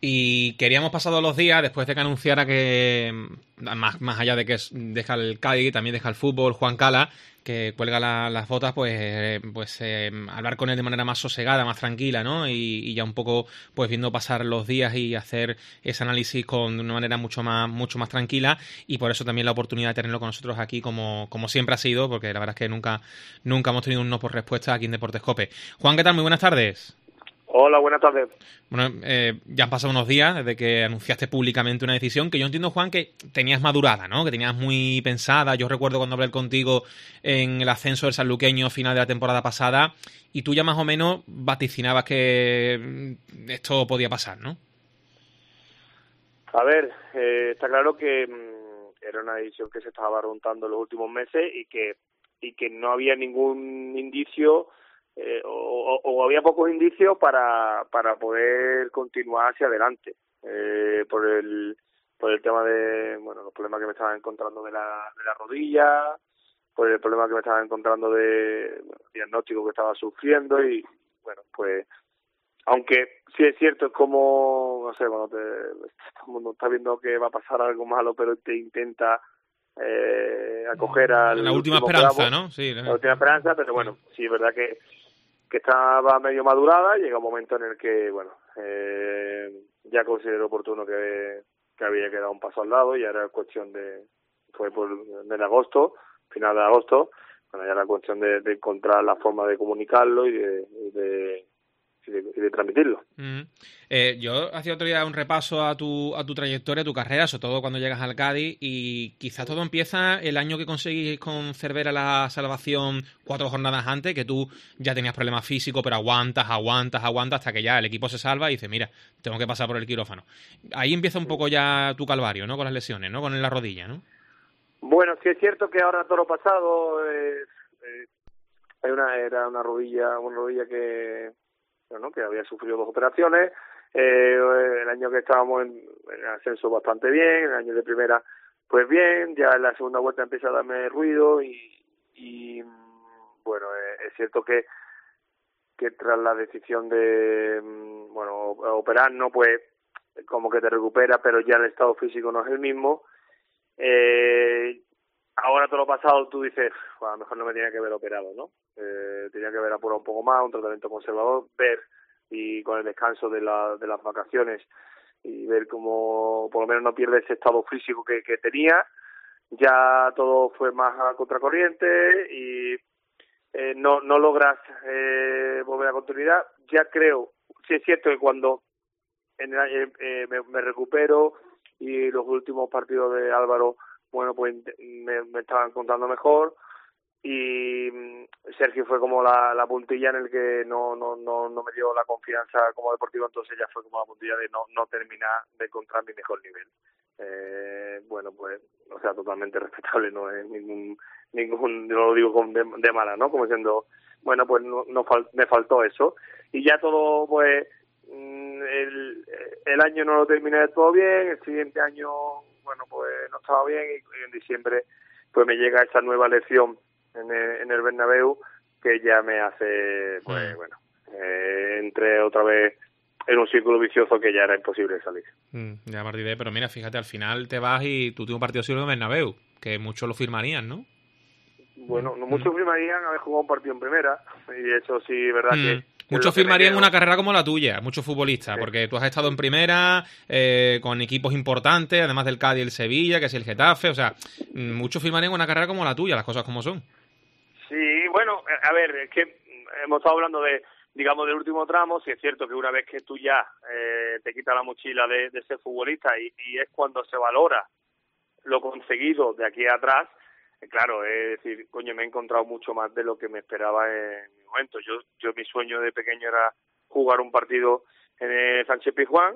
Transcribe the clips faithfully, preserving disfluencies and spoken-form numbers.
Y queríamos pasado los días, después de que anunciara que, más, más allá de que deja el Cádiz, también deja el fútbol, Juan Cala, que cuelga la, las botas, pues, eh, pues eh, hablar con él de manera más sosegada, más tranquila, ¿no? Y, y ya un poco, pues viendo pasar los días y hacer ese análisis con de una manera mucho más, mucho más tranquila. Y por eso también la oportunidad de tenerlo con nosotros aquí, como, como siempre ha sido, porque la verdad es que nunca, nunca hemos tenido un no por respuesta aquí en Deportes Cope. Juan, ¿qué tal? Muy buenas tardes. Hola, buenas tardes. Bueno, eh, ya han pasado unos días desde que anunciaste públicamente una decisión que yo entiendo, Juan, que tenías madurada, ¿no? Que tenías muy pensada. Yo recuerdo cuando hablé contigo en el ascenso del sanluqueño final de la temporada pasada y tú ya más o menos vaticinabas que mm, esto podía pasar, ¿no? A ver, eh, está claro que mmm, era una decisión que se estaba barruntando en los últimos meses y que y que no había ningún indicio eh, o, o había pocos indicios para para poder continuar hacia adelante eh, por el por el tema de bueno los problemas que me estaba encontrando de la de la rodilla, por el problema que me estaba encontrando de bueno, diagnóstico que estaba sufriendo y bueno pues aunque sí es cierto, es como, no sé, cuando te, todo el mundo está viendo que va a pasar algo malo, pero te intenta eh, acoger La al última último esperanza, clavo, ¿no? Sí. la última esperanza, pero bueno, sí es verdad que, que estaba medio madurada, llega un momento en el que, bueno, eh, ya considero oportuno que, que había quedado un paso al lado y ahora es cuestión de, fue por en agosto, final de agosto, bueno, ya era cuestión de, de encontrar la forma de comunicarlo y de, y de y de, y de transmitirlo. Mm. Eh, yo hacía otro día un repaso a tu, a tu trayectoria, a tu carrera, sobre todo cuando llegas al Cádiz, y quizás todo empieza el año que conseguís con Cervera la salvación cuatro jornadas antes, que tú ya tenías problemas físicos, pero aguantas, aguantas, aguantas, hasta que ya el equipo se salva y dice, mira, tengo que pasar por el quirófano. Ahí empieza un poco ya tu calvario, ¿no? Con las lesiones, ¿no? Con la rodilla, ¿no? Bueno, sí es cierto que ahora todo lo pasado eh, eh, hay una era una rodilla, una rodilla que bueno, que había sufrido dos operaciones. Eh, el año que estábamos en, en ascenso bastante bien, el año de primera pues bien, ya en la segunda vuelta empieza a darme ruido y, y bueno, eh, es cierto que que tras la decisión de bueno operar no pues como que te recupera, pero ya el estado físico no es el mismo. Eh, ahora todo lo pasado tú dices, bueno, a lo mejor no me tenía que haber operado, ¿no? Eh, tenía que haber apurado un poco más, un tratamiento conservador, ver y con el descanso de, la, de las vacaciones y ver cómo por lo menos no pierde ese estado físico que, que tenía. Ya todo fue más a contracorriente y eh, no no logras eh, volver a continuidad. Ya creo, sí es cierto que cuando en el, eh, me, me recupero y los últimos partidos de Álvaro, bueno, pues me, me estaban contando mejor y Sergio fue como la, la puntilla en el que no, no, no, no me dio la confianza como deportivo, entonces ya fue como la puntilla de no, no terminar de encontrar mi mejor nivel. Eh, bueno, pues, o sea, totalmente respetable, no es ningún, ningún, no lo digo con de, de mala, ¿no? Como diciendo, bueno, pues no, no fal, me faltó eso. Y ya todo, pues, el, el año no lo terminé de todo bien, el siguiente año, bueno, pues no estaba bien y, y en diciembre, pues me llega esa nueva lección en el, en el Bernabéu que ya me hace, pues, mm. bueno, eh, entré otra vez en un círculo vicioso que ya era imposible salir. Mm, ya a partir de ahí, pero mira, fíjate, al final te vas y tu último partido ha sido en Bernabéu, que muchos lo firmarían, ¿no? Bueno, no mm. muchos firmarían haber jugado un partido en primera, y eso sí, verdad mm. que... Muchos firmarían una carrera como la tuya, muchos futbolistas, sí. porque tú has estado en primera, eh, con equipos importantes, además del Cádiz y el Sevilla, que es el Getafe, o sea, muchos firmarían una carrera como la tuya, las cosas como son. Sí, bueno, a ver, es que hemos estado hablando de, digamos, del último tramo, sí es cierto que una vez que tú ya eh, te quitas la mochila de, de ser futbolista y, y es cuando se valora lo conseguido de aquí atrás, eh, claro, es decir, coño, me he encontrado mucho más de lo que me esperaba en mi momento. Yo, yo mi sueño de pequeño era jugar un partido en el Sánchez Pizjuán,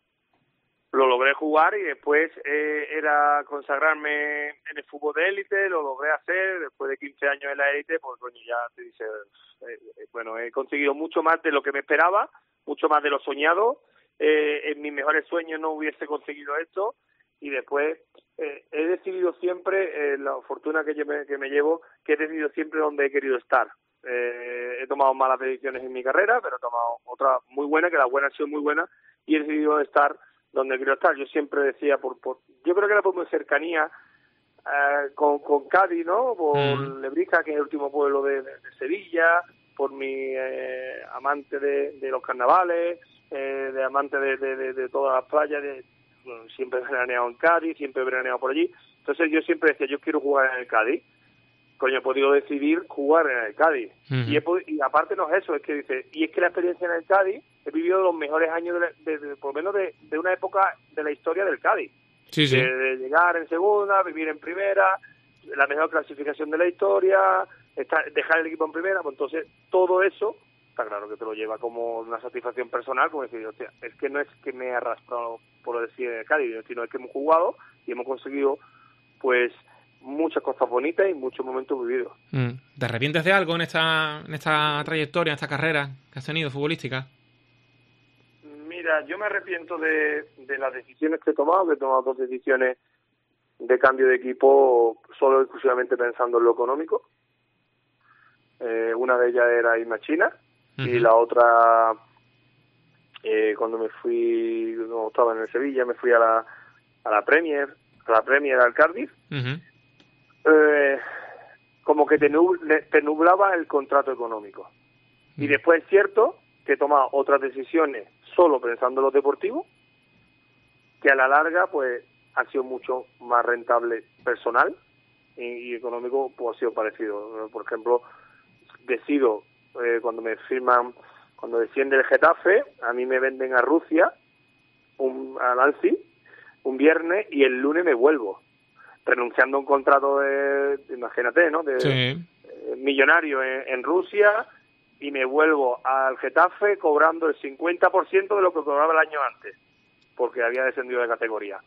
lo logré jugar y después eh, era consagrarme en el fútbol de élite, lo logré hacer, después de quince años en la élite, pues coño, ya te dice, eh, eh, bueno, he conseguido mucho más de lo que me esperaba, mucho más de lo soñado, eh, en mis mejores sueños no hubiese conseguido esto, y después eh, he decidido siempre, eh, la fortuna que, yo me, que me llevo, que he decidido siempre donde he querido estar. Eh, he tomado malas decisiones en mi carrera, pero he tomado otras muy buenas, que las buenas han sido muy buenas, y he decidido estar donde quiero estar. Yo siempre decía, por, por yo creo que era por mi cercanía eh, con, con Cádiz, ¿no? Por mm. Lebrija, que es el último pueblo de, de, de Sevilla, por mi eh, amante de, de los carnavales, eh, de amante de, de, de, de todas las playas, de, bueno, siempre he veraneado en Cádiz, siempre he veraneado por allí. Entonces yo siempre decía, yo quiero jugar en el Cádiz. Coño, he podido decidir jugar en el Cádiz. Uh-huh. y, he pod- y aparte no es eso, es que dice, y es que la experiencia en el Cádiz, he vivido los mejores años, de, de, de, por lo menos de, de una época de la historia del Cádiz. Sí, sí. De, de llegar en segunda, vivir en primera, la mejor clasificación de la historia, estar, dejar el equipo en primera, pues entonces todo eso, está claro que te lo lleva como una satisfacción personal, como decir, hostia, es que no es que me he arrastrado por decir en el Cádiz, sino es que hemos jugado y hemos conseguido, pues, muchas cosas bonitas y muchos momentos vividos. Mm. ¿Te arrepientes de algo en esta en esta trayectoria, en esta carrera que has tenido futbolística? Mira, yo me arrepiento de, de las decisiones que he tomado, que he tomado dos decisiones de cambio de equipo solo exclusivamente pensando en lo económico. Eh, una de ellas era irme a China uh-huh. y la otra, eh, cuando me fui, no estaba en el Sevilla, me fui a la a la Premier, a la Premier al Cardiff. Uh-huh. Eh, como que te, nub- te nublaba el contrato económico. Mm. Y después es cierto que he tomado otras decisiones solo pensando en lo deportivo, que a la larga pues ha sido mucho más rentable personal y, y económico, pues ha sido parecido. Por ejemplo, decido, eh, cuando me firman, cuando desciende el Getafe, a mí me venden a Rusia, un, a Nancy, un viernes, y el lunes me vuelvo. Renunciando a un contrato de, imagínate, ¿no? De, sí. eh, millonario en, en Rusia, y me vuelvo al Getafe cobrando el cincuenta por ciento de lo que cobraba el año antes, porque había descendido de categoría.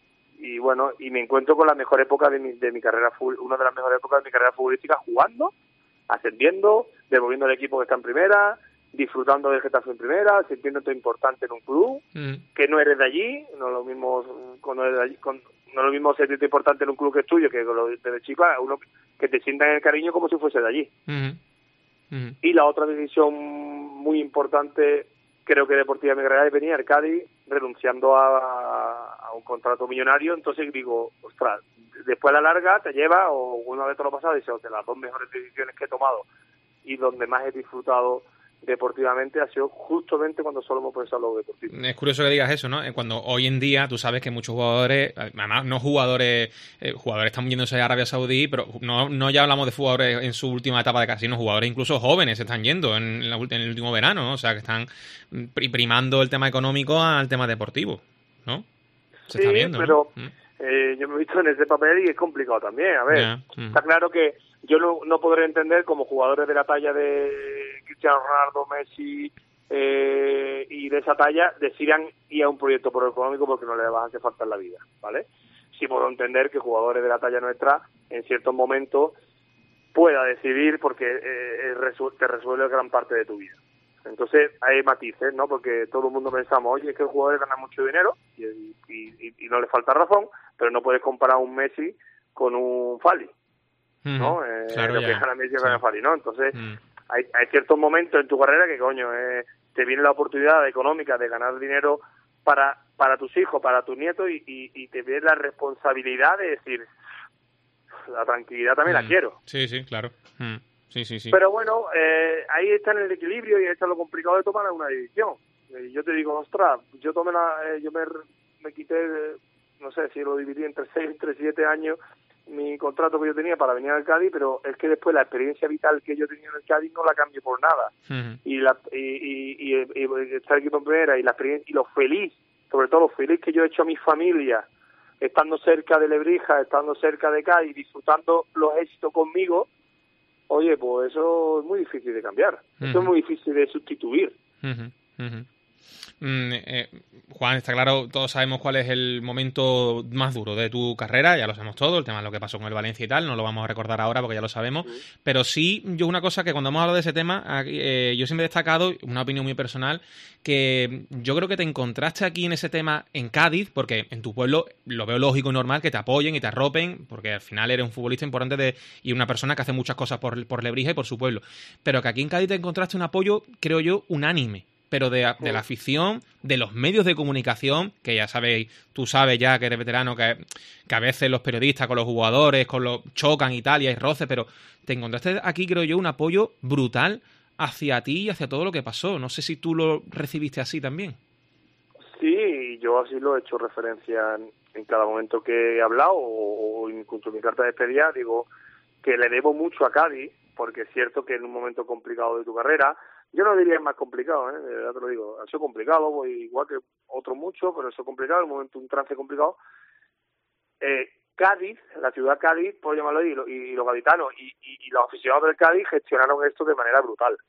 Y bueno, y me encuentro con la mejor época de mi, de mi carrera, una de las mejores épocas de mi carrera futbolística, jugando, ascendiendo, devolviendo al equipo que está en primera, disfrutando del Getafe en primera, sintiéndote importante en un club, mm. que no eres de allí, no lo mismo cuando eres de allí, con, no lo mismo sentirte importante en un club que es tuyo, que lo de chico, uno que te sientan el cariño como si fuese de allí. Mm-hmm. Mm-hmm. Y la otra decisión muy importante, creo que deportiva de mi carrera, es venir al Cádiz renunciando a, a un contrato millonario. Entonces digo, ostras, después a la larga te lleva, o una vez te lo pasado, y dices, de las dos mejores decisiones que he tomado y donde más he disfrutado deportivamente ha sido justamente cuando solo hemos pensado en lo deportivo. Es curioso que digas eso, ¿no? Cuando hoy en día tú sabes que muchos jugadores, además no jugadores, eh, jugadores están yéndose a Arabia Saudí, pero no, no ya hablamos de jugadores en su última etapa de casino, jugadores incluso jóvenes se están yendo en, la, en el último verano, ¿no? O sea que están primando el tema económico al tema deportivo, ¿no? Se sí, está viendo, pero ¿no? eh, yo me he visto en ese papel y es complicado también. A ver, yeah. mm. está claro que yo no, no podré entender como jugadores de la talla de Cristiano Ronaldo, Messi eh, y de esa talla decidan ir a un proyecto por económico porque no les va a hacer falta en la vida, ¿vale? Sí puedo entender que jugadores de la talla nuestra en ciertos momentos pueda decidir porque eh, resu- te resuelve gran parte de tu vida. Entonces hay matices, ¿no? Porque todo el mundo pensamos, oye, es que el jugador gana mucho dinero y, y, y, y no le falta razón, pero no puedes comparar un Messi con un Fali, ¿no? Mm, eh, claro, lo ya. que gana Messi sí. gana Fali, ¿no? Entonces mm. hay, hay ciertos momentos en tu carrera que, coño, eh, te viene la oportunidad económica de ganar dinero para para tus hijos, para tus nietos y, y, y te viene la responsabilidad de decir, la tranquilidad también mm. la quiero. Sí, sí, claro. Mm. Sí, sí, sí. Pero bueno, eh, ahí está en el equilibrio y ahí está lo complicado de tomar una decisión. Eh, yo te digo, ostras, yo tomé la, eh, yo me, me quité, eh, no sé si lo dividí entre seis, entre siete años, mi contrato que yo tenía para venir al Cádiz, pero es que después la experiencia vital que yo tenía en el Cádiz no la cambié por nada. Uh-huh. Y, la, y, y, y, y, y estar equipo en primera y la experiencia, y lo feliz, sobre todo lo feliz que yo he hecho a mi familia, estando cerca de Lebrija, estando cerca de Cádiz, disfrutando los éxitos conmigo. Oye, pues eso es muy difícil de cambiar. Uh-huh. Eso es muy difícil de sustituir. Uh-huh. Uh-huh. Mm, eh, Juan, está claro, todos sabemos cuál es el momento más duro de tu carrera, ya lo sabemos todo, el tema de lo que pasó con el Valencia y tal, no lo vamos a recordar ahora porque ya lo sabemos, uh-huh. pero sí, yo una cosa que cuando hemos hablado de ese tema, aquí, eh, yo siempre he destacado, una opinión muy personal, que yo creo que te encontraste aquí en ese tema en Cádiz, porque en tu pueblo lo veo lógico y normal que te apoyen y te arropen, porque al final eres un futbolista importante de, y una persona que hace muchas cosas por, por Lebrija y por su pueblo, pero que aquí en Cádiz te encontraste un apoyo, creo yo, unánime. pero de, de la afición, de los medios de comunicación, que ya sabéis, tú sabes ya que eres veterano, que, que a veces los periodistas con los jugadores, con los chocan y tal, y hay roces, pero te encontraste aquí, creo yo, un apoyo brutal hacia ti y hacia todo lo que pasó. No sé si tú lo recibiste así también. Sí, yo así lo he hecho referencia en, en cada momento que he hablado, o, o incluso en mi carta de despedida, digo que le debo mucho a Cádiz, porque es cierto que en un momento complicado de tu carrera, yo no diría es más complicado, ¿eh? Ya te lo digo, ha sido complicado, pues, igual que otros muchos, pero eso es complicado, en un momento un trance complicado. Eh, Cádiz, la ciudad Cádiz, por llamarlo así, y, lo, y los gaditanos y, y, y los aficionados del Cádiz gestionaron esto de manera brutal.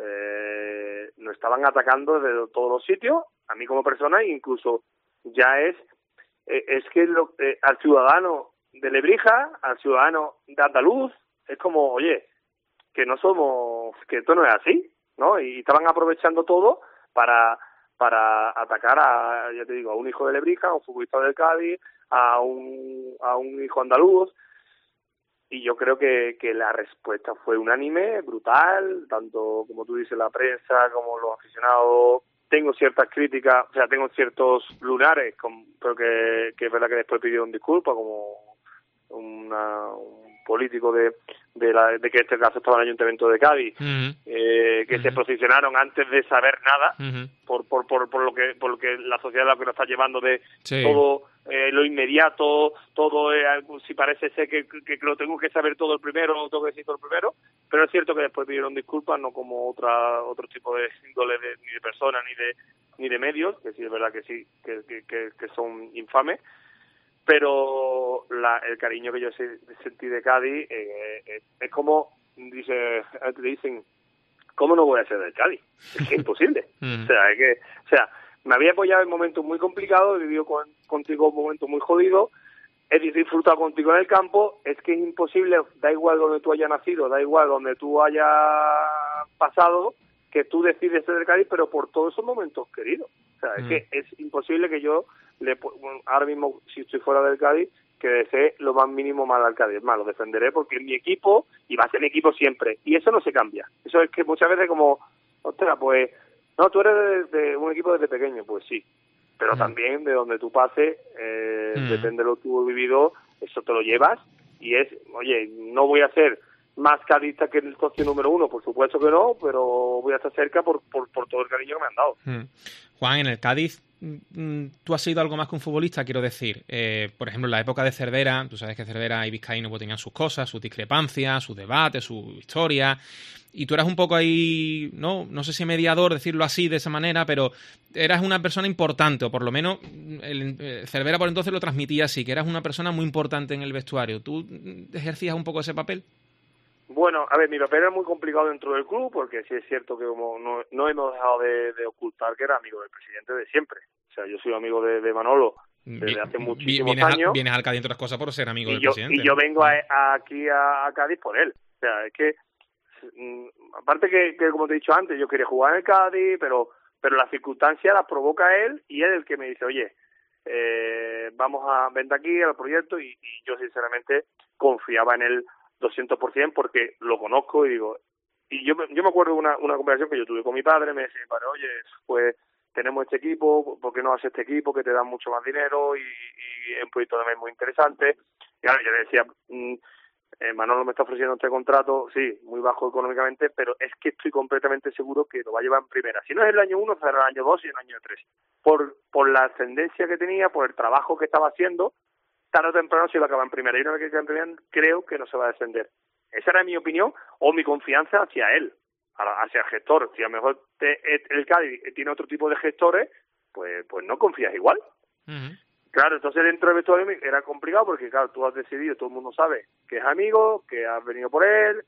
Eh, nos estaban atacando desde todos los sitios, a mí como persona, e incluso ya es eh, es que lo, eh, al ciudadano de Lebrija, al ciudadano de Andaluz, es como, oye, que no somos, que esto no es así, ¿no? Y estaban aprovechando todo para para atacar a, ya te digo, a un hijo de Lebrija, a un futbolista del Cádiz, a un a un hijo andaluz. Y yo creo que, que la respuesta fue unánime, brutal, tanto como tú dices, la prensa, como los aficionados. Tengo ciertas críticas, o sea, tengo ciertos lunares, con, pero que, que es verdad que después pidieron disculpas, como una, un político de de, la, de que este caso estaba en el Ayuntamiento de Cádiz, uh-huh. eh, que uh-huh. se posicionaron antes de saber nada, uh-huh. por, por por por lo que por lo que la sociedad lo que nos está llevando de sí. todo eh, lo inmediato, todo eh, si parece ser que, que, que lo tengo que saber todo el primero, lo tengo que decir todo el primero, pero es cierto que después pidieron disculpas, no como otra otro tipo de índole de, ni de personas ni de ni de medios, que sí es verdad que sí que que, que, que son infames. Pero la, el cariño que yo sentí de Cádiz eh, es, es como dice te dicen, ¿cómo no voy a ser del Cádiz? Es que es imposible. o sea es que o sea me había apoyado en momentos muy complicados, he vivido con, contigo momentos muy jodidos, he disfrutado contigo en el campo, es que es imposible, da igual donde tú hayas nacido, da igual donde tú hayas pasado, que tú decides ser del Cádiz, pero por todos esos momentos queridos. O sea, es mm. que es imposible que yo, le bueno, ahora mismo, si estoy fuera del Cádiz, que desee lo más mínimo mal al Cádiz. Es más, lo defenderé porque es mi equipo y va a ser mi equipo siempre. Y eso no se cambia. Eso es que muchas veces como, ostras, pues, no, tú eres de, de un equipo desde pequeño, pues sí. Pero mm. también de donde tú pases, eh, mm. depende de lo que tú has vivido, eso te lo llevas. Y es, oye, no voy a ser más cadista que el socio número uno, por supuesto que no, pero voy a estar cerca por, por, por todo el cariño que me han dado. Mm. Juan, en el Cádiz, tú has sido algo más que un futbolista, quiero decir. Eh, por ejemplo, en la época de Cervera, tú sabes que Cervera y Vizcaíno pues, tenían sus cosas, sus discrepancias, sus debates, su historia, y tú eras un poco ahí, no no sé si mediador, decirlo así, de esa manera, pero eras una persona importante, o por lo menos el, el Cervera por entonces lo transmitía así, que eras una persona muy importante en el vestuario. ¿Tú ejercías un poco ese papel? Bueno, a ver, mi papel era muy complicado dentro del club, porque sí es cierto que como no, no hemos dejado de, de ocultar que era amigo del presidente de siempre. O sea, yo soy amigo de, de Manolo desde hace muchísimos vienes años. A, vienes al Cádiz, entre otras cosas, por ser amigo y del yo, presidente. Y yo vengo a, a, aquí a, a Cádiz por él. O sea, es que, aparte que, que, como te he dicho antes, yo quería jugar en el Cádiz, pero pero las circunstancias las provoca él, y él es el que me dice, oye, eh, vamos a vender aquí al proyecto, y, y yo sinceramente confiaba en él doscientos por ciento porque lo conozco y digo, y yo, yo me acuerdo de una, una conversación que yo tuve con mi padre, me decía, padre, oye, pues tenemos este equipo, ¿por qué no haces este equipo que te da mucho más dinero y, y es un proyecto también muy interesante? Y claro, yo le decía, mmm, eh, Manolo me está ofreciendo este contrato, sí, muy bajo económicamente, pero es que estoy completamente seguro que lo va a llevar en primera. Si no es el año uno, será el año dos y el año tres. Por, por la ascendencia que tenía, por el trabajo que estaba haciendo, tarde o temprano se iba a acabar en primera, y una vez que quede en primera, creo que no se va a descender. Esa era mi opinión o mi confianza hacia él, hacia el gestor. Si a lo mejor te, el Cádiz tiene otro tipo de gestores, pues pues no confías igual. Uh-huh. Claro, entonces dentro del vestuario era complicado porque, claro, tú has decidido, todo el mundo sabe que es amigo, que has venido por él.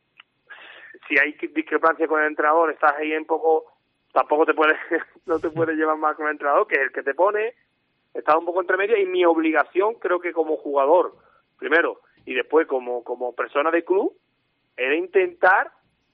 Si hay discrepancia con el entrenador, estás ahí un poco, tampoco te puedes, no te puedes llevar más con el entrenador, que es el que te pone. Estaba un poco entre medio, y mi obligación, creo que como jugador, primero, y después como como persona del club, era intentar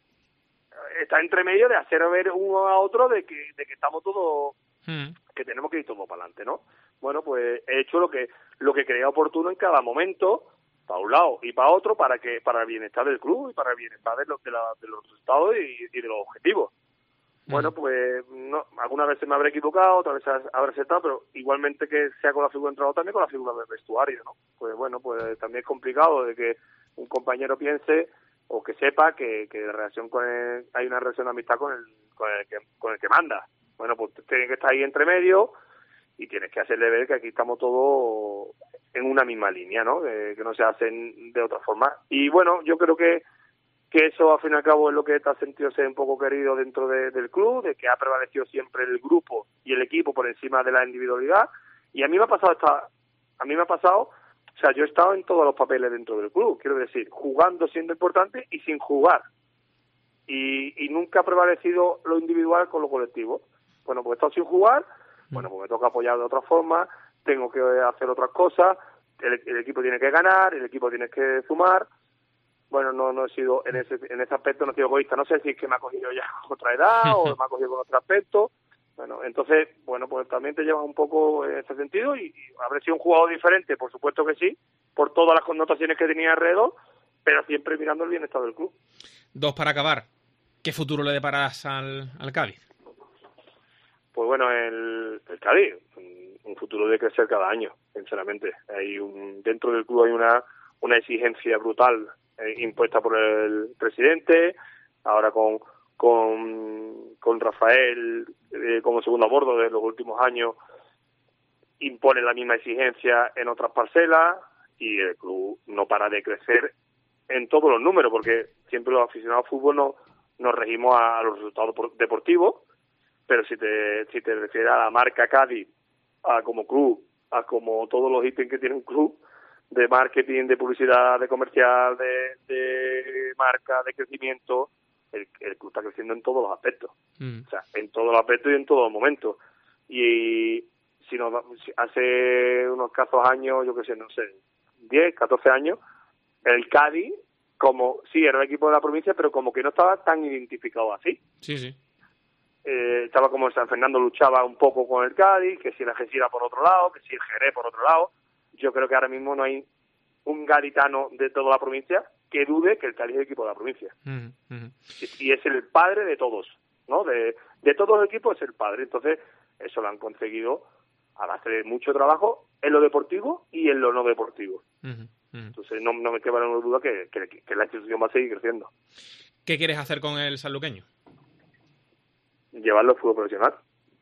estar entre medio de hacer ver uno a otro de que de que estamos todos, mm. que tenemos que ir todos para adelante, ¿no? Bueno, pues he hecho lo que lo que creía oportuno en cada momento, para un lado y para otro, para que para el bienestar del club y para el bienestar de los, de la, de los resultados y, y de los objetivos. Bueno, pues no, algunas veces me habré equivocado, otras veces habré acertado, pero igualmente que sea con la figura de entrenador, también con la figura del vestuario, ¿no? Pues bueno, pues también es complicado de que un compañero piense o que sepa que, que de relación con el, hay una relación de amistad con el, con el que con el que manda. Bueno, pues tiene que estar ahí entre medio y tienes que hacerle ver que aquí estamos todos en una misma línea, ¿no? De, que no se hacen de otra forma. Y bueno, yo creo que que eso al fin y al cabo es lo que te ha sentido ser un poco querido dentro de, del club, de que ha prevalecido siempre el grupo y el equipo por encima de la individualidad. Y a mí me ha pasado esta, a mí me ha pasado, o sea, yo he estado en todos los papeles dentro del club, quiero decir, jugando siendo importante y sin jugar. Y, y nunca ha prevalecido lo individual con lo colectivo. Bueno, pues he estado sin jugar, bueno, pues me toca apoyar de otra forma, tengo que hacer otras cosas, el, el equipo tiene que ganar, el equipo tiene que sumar. Bueno, no no he sido, en ese en ese aspecto no he sido egoísta. No sé si es que me ha cogido ya con otra edad o me ha cogido con otro aspecto. Bueno, entonces, bueno, pues también te llevas un poco en ese sentido y, y habré sido un jugador diferente, por supuesto que sí, por todas las connotaciones que tenía alrededor, pero siempre mirando el bienestar del club. Dos para acabar. ¿Qué futuro le deparas al, al Cádiz? Pues bueno, el, el Cádiz, un, un futuro de crecer cada año, sinceramente. Hay un, dentro del club hay una, una exigencia brutal impuesta por el presidente, ahora con con, con Rafael eh, como segundo a bordo de los últimos años, impone la misma exigencia en otras parcelas y el club no para de crecer en todos los números, porque siempre los aficionados al fútbol no, nos regimos a los resultados deportivos, pero si te si te refieres a la marca Cádiz, a como club, a como todos los ítems que tiene un club, de marketing, de publicidad, de comercial, de, de marca, de crecimiento, el, el club está creciendo en todos los aspectos. Mm. O sea, en todos los aspectos y en todos los momentos. Y si nos si hace unos casos años, yo qué sé, no sé, diez, catorce años, el Cádiz, como sí, era el equipo de la provincia, pero como que no estaba tan identificado así. Sí, sí. Eh, estaba como San Fernando luchaba un poco con el Cádiz, que si el Algeciras por otro lado, que si el Jerez por otro lado. Yo creo que ahora mismo no hay un gaditano de toda la provincia que dude que el Cádiz es el equipo de la provincia. Uh-huh, uh-huh. Y, y es el padre de todos, ¿no? De, de todos los equipos es el padre. Entonces, eso lo han conseguido a base de mucho trabajo en lo deportivo y en lo no deportivo. Uh-huh, uh-huh. Entonces, no, no me queda ninguna duda que, que, que la institución va a seguir creciendo. ¿Qué quieres hacer con el sanluqueño? Llevarlo al fútbol profesional.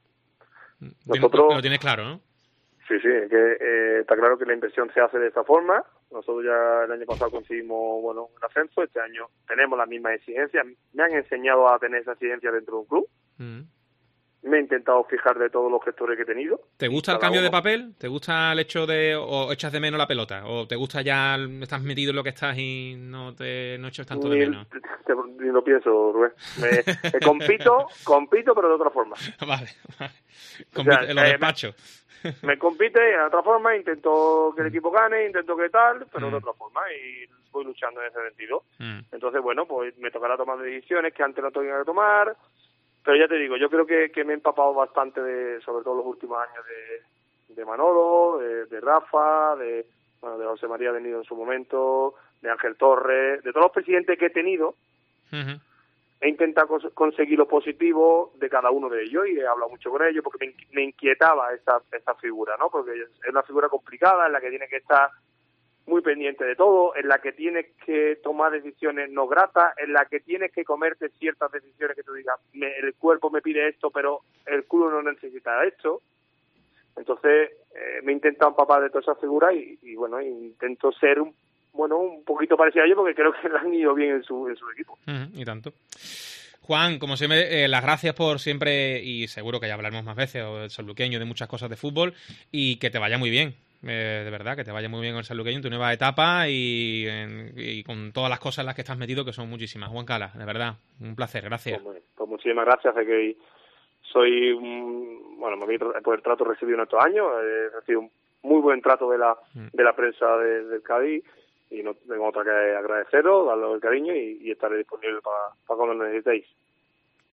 Nosotros, lo tienes claro, ¿no? Sí, sí, es que eh, está claro que la inversión se hace de esta forma. Nosotros ya el año pasado conseguimos, bueno, un ascenso. Este año tenemos las mismas exigencias. Me han enseñado a tener esa exigencia dentro de un club. Mm. Me he intentado fijar de todos los gestores que he tenido. ¿Te gusta el cambio uno. de papel? ¿Te gusta el hecho de, o echas de menos la pelota? ¿O te gusta ya, estás metido en lo que estás y no te no echas tanto ni, de menos? Te, ni lo pienso, Rubén. Me, me compito, compito, pero de otra forma. Vale, vale. Compite, o sea, en los eh, despachos. Me, me compite de otra forma, intento que el equipo gane, intento que tal, pero mm. de otra forma, y voy luchando en ese sentido. Mm. Entonces, bueno, pues me tocará tomar decisiones que antes no tenía que tomar. Pero ya te digo, yo creo que, que me he empapado bastante, de, sobre todo los últimos años, de, de Manolo, de, de Rafa, de, bueno, de José María Venido en su momento, de Ángel Torres, de todos los presidentes que he tenido. Uh-huh. He intentado cons- conseguir lo positivo de cada uno de ellos y he hablado mucho con ellos porque me, me inquietaba esa, esa figura, ¿no? Porque es una figura complicada en la que tiene que estar muy pendiente de todo, en la que tienes que tomar decisiones no gratas, en la que tienes que comerte ciertas decisiones que tú digas, me, el cuerpo me pide esto, pero el culo no necesita esto. Entonces, eh, me he intentado empapar de todas esas figuras y, y bueno, intento ser un, bueno, un poquito parecido a ellos porque creo que le han ido bien en su, en su equipo. Uh-huh, y tanto. Juan, como siempre, eh, las gracias por siempre, y seguro que ya hablaremos más veces, o del sanluqueño, de muchas cosas de fútbol, y que te vaya muy bien. Eh, de verdad, que te vaya muy bien con el sanluqueño en tu nueva etapa y, en, y con todas las cosas en las que estás metido, que son muchísimas. Juan Cala, de verdad, un placer, gracias. Pues, pues muchísimas gracias, de que soy, un, bueno, por el trato recibido en estos años, he recibido un muy buen trato de la mm. de la prensa de, del Cádiz y no tengo otra que agradeceros, darle el cariño y, y estaré disponible para, para cuando lo necesitéis.